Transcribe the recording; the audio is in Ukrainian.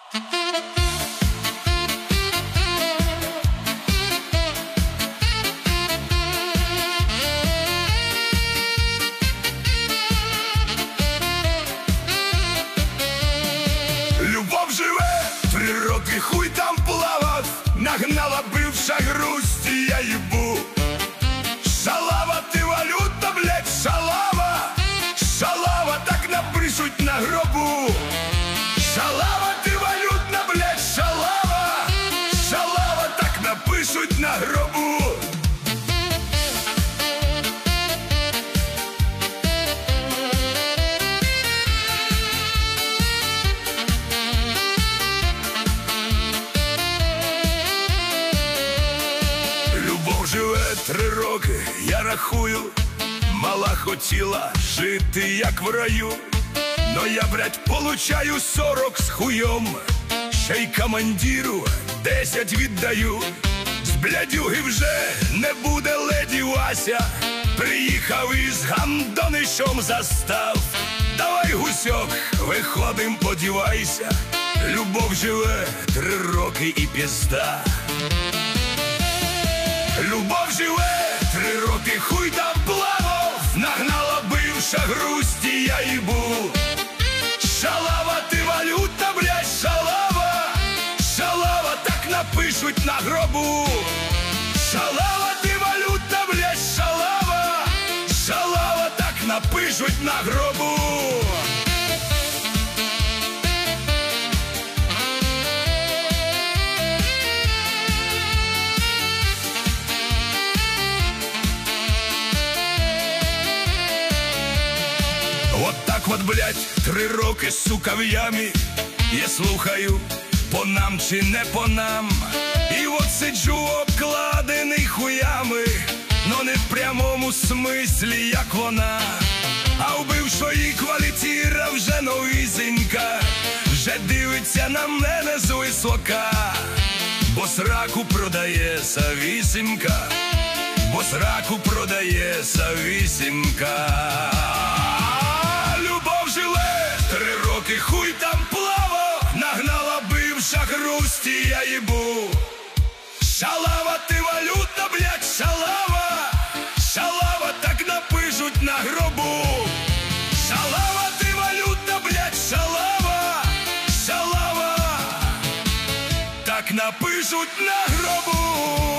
Любов живе, 3 роки хуй там плавав, нагнала бивша грусть, і я їбу. Шалава, ти валюта, блядь, шалава. Шалава, так напишуть на гробу. Шалава, ти валютна, блядь, шалава. Шалава, так напишуть на гробу. Любов живе 3 роки, я рахую. Мала хотіла жити, як в раю. Но я, блядь, получаю 40 з хуйом. Ще й командиру 10 віддаю. З блядюги вже не буде леді Вася. Приїхав із гандонишом застав. Давай, гусьок, виходим, подівайся. Любов живе 3 роки і пізда. Любов живе 3 роки, хуй там плавав, нагнала бивша грусть, і я їбу. Шалава, ти валюта, блядь, шалава. Шалава, так напишуть на гробу. Шалава, ти валюта, блядь, шалава. Шалава, так напишуть на гробу. Вот так вот, блядь, 3 роки, сука, в ямі. Я слухаю, по нам чи не по нам. І от сиджу обкладений хуями, но не в прямому смислі, як вона. А в бившої квартира вже новізенька, вже дивиться на мене звисока. Бо сраку продає завісімка, бо сраку продає завісімка. Хуй там плавав, нагнала бивша грусть, і я їбу. Шалава, ти валюта, блядь, шалава. Шалава, так напишуть на гробу. Шалава, ти валюта, блядь, шалава. Шалава, так напишуть на гробу.